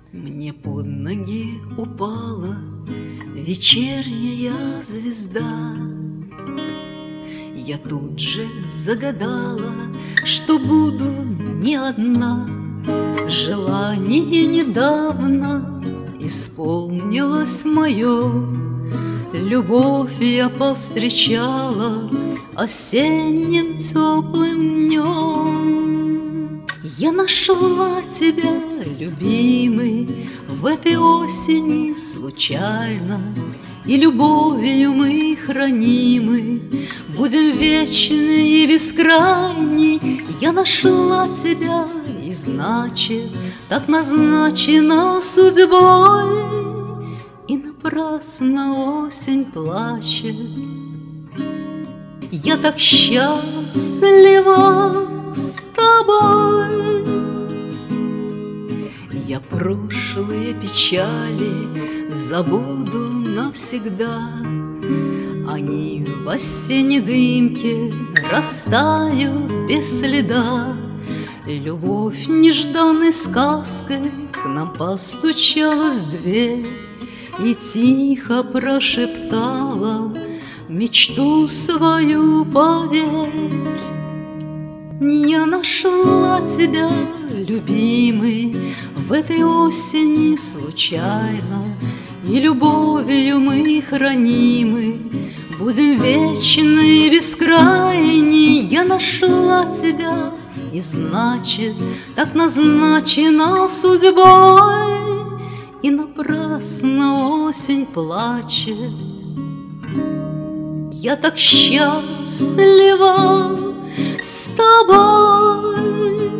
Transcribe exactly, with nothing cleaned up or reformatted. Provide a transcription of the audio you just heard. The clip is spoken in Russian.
Мне под ноги упала вечерняя звезда. Я тут же загадала, что буду не одна. Желание недавно исполнилось мое. Любовь я повстречала осенним теплым днем. Я нашла тебя, любимый, в этой осени случайно, и любовью мы хранимы, будем вечны и бескрайни. Я нашла тебя, и значит, так назначено судьбой, и напрасно осень плачет. Я так счастлива с тобой. Я прошлые печали забуду навсегда. Они в осенней дымке растают без следа. Любовь нежданной сказкой к нам постучалась в дверь и тихо прошептала: мечту свою поверь. Я нашла тебя, любимый, в этой осени случайно, и любовью мы хранимы, будем вечны и бескрайни. Я нашла тебя, и значит, так назначено судьбой, и напрасно осень плачет. Я так счастлива с тобой.